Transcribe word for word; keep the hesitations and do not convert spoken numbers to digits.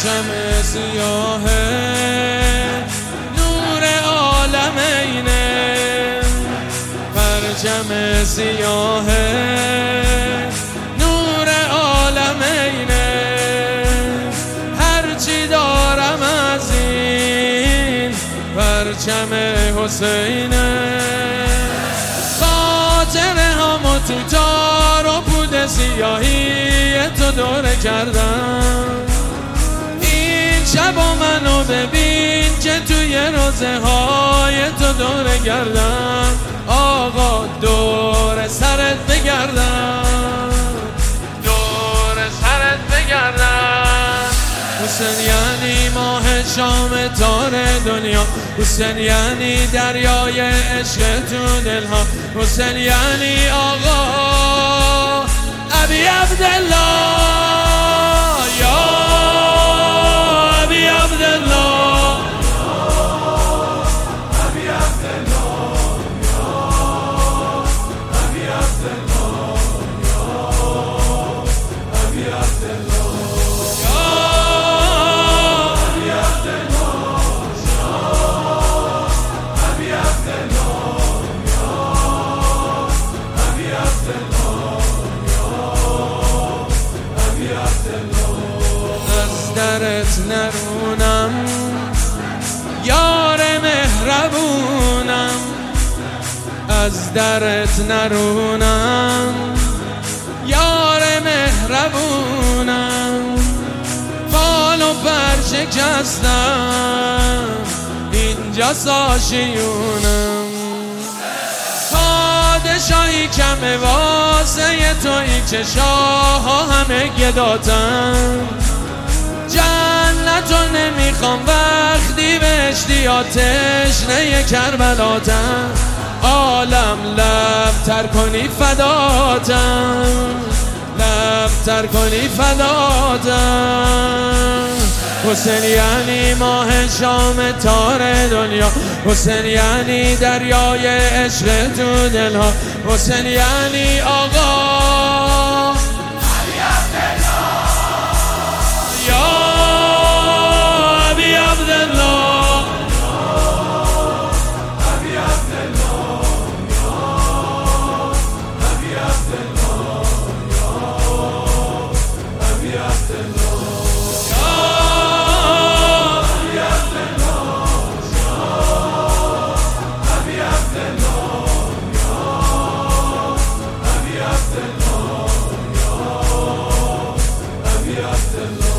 پرچم سیاهه نور عالمینه، پرچم سیاهه نور عالمینه. هرچی دارم از این پرچم حسینه. خاطره هامو تو تار و پود سیاهی تو دوره کردم. این شبا منو ببین که توی روزه های تو دوره گردم. آقا دور سرت بگردم، دور سرت بگردم. حسین یعنی ماه شام تار دنیا، حسین یعنی دریای عشق تو دلها، حسین یعنی آقا ابی عبدالله، یا ابی عبدالله، ابی عبدالله، یا ابی عبدالله، یا ابی عبدالله. از درت نرونم یار مهربونم، از درت نرونم یار مهربونم. فال و پر شکستم اینجا ساشیونم. پادشاهی کمه واسه تویی که شاه ها همه گداتن. جنتو نمیخوام وقتی بهشتی آتشنه کربلاتن. عالم لب تر کنی فداتن، لب تر کنی فداتن. حسین یعنی ماه شام تار دنیا، حسین یعنی دریای عشق تو دلها، حسین یعنی آقا ابی عبدالله، یا ابی عبدالله، ابی عبدالله، یا ابی عبدالله، یا ابی عبدالله. Abdullah.